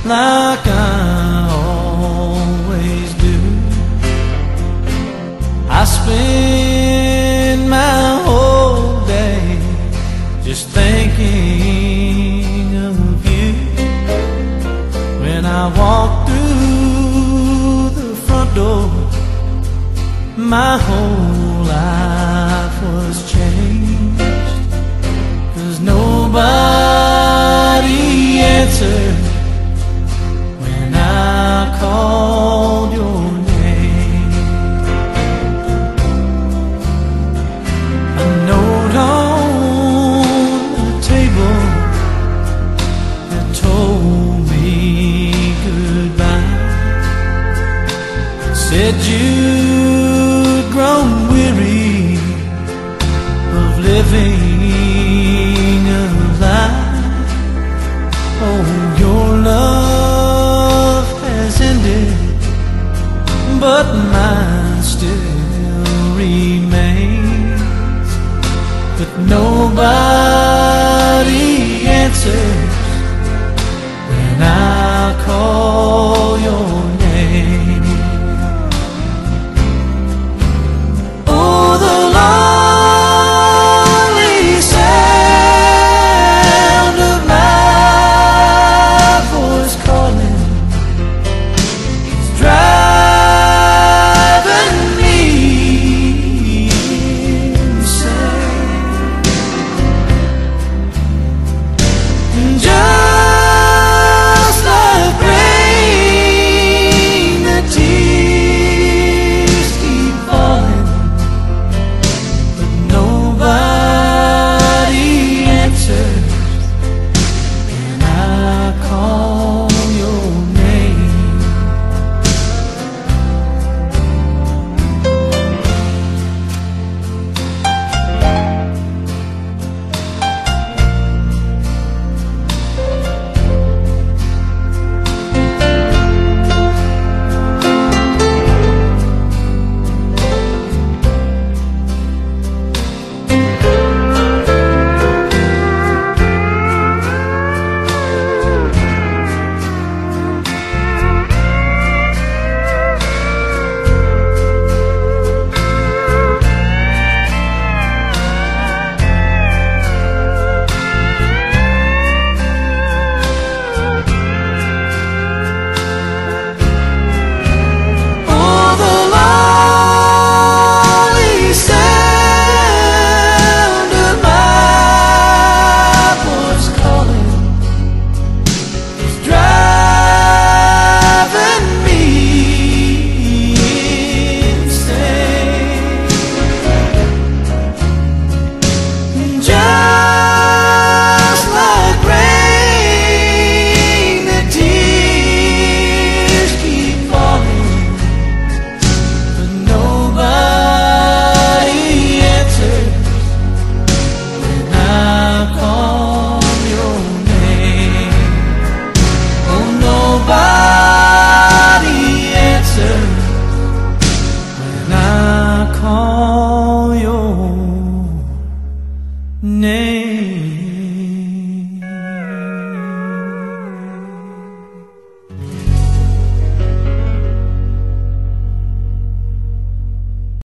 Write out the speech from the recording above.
like I always do. I spend my whole day just thinking of you. When I walk through the front door, my whole life was changed. 'Cause nobody answered when I called your name. A note on the table that told me goodbye, said you